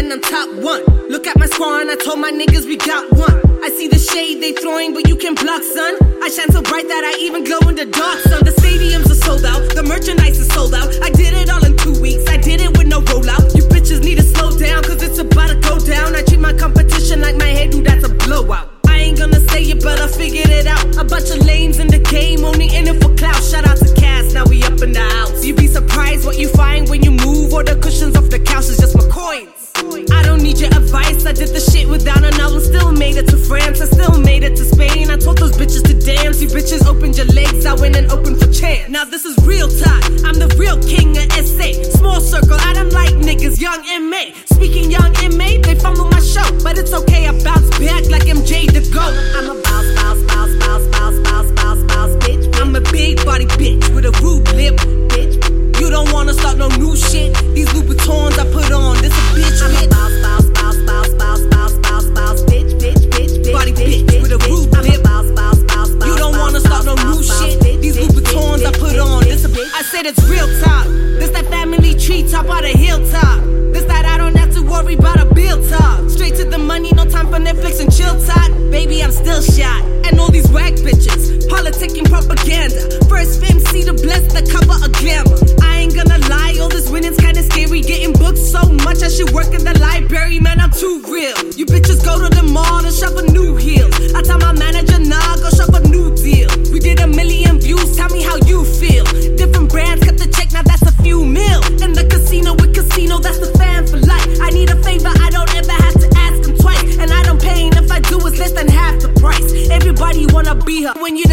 and I'm top one. Look at my squad and I told my niggas we got one. I see the shade they throwing, but you can block, son. I shine so bright that I even glow in the dark, son. The stadiums are sold out, the merchandise is sold out. I did it all in 2 weeks, I did it with no rollout. You bitches need to slow down, cause it's about to go down. I treat my competition like my head, dude, that's a blowout. I ain't gonna say it, but I figured it out. A bunch of lames in the game, only in it for clout. Shout out to Cass, now we up in the house. You be surprised what you find when you move, or the cushions off the couch is just my coins. I don't need your advice, I did the shit without an album. Still made it to France, I still made it to Spain. I told those bitches to dance, you bitches opened your legs, I went and opened for chance. Now this is real talk, I'm the real king of SA. Small circle, I don't like niggas, young M.A. Speaking young M.A., they fumble my show, but it's okay, I bounce back like MJ the GOAT. I'm a bounce, bitch. I'm a big body bitch with a rude lip, bitch. You don't wanna start no new shit. These Louboutins I put on, this a bitch. I'm a bounce, bitch. Body bitch with a rude lip. You don't wanna start no new shit. These Louboutins I put on, this a bitch. I said it's real talk. This that family tree top out a hilltop. This that I don't have to worry about a bill talk. Straight to the money, no time for Netflix and chill talk. Baby, I'm still shot. And all these whack bitches, politicking propaganda. First MC to bless the cover of Glamour. I ain't gonna lie, all this winning's kinda scary. Getting booked so much, I should work in the library. Man, I'm too real. You bitches go to the mall to shop a new heel. I tell my manager, nah, go shop a new deal. We did 1 million views, tell me how you feel. Different brands, cut the check, now that's a few mil. In the casino with casino, that's the fan for life. I need a favor, I don't ever have to ask them twice. And I don't pay, and if I do, it's less than half the price. Everybody wanna be her when you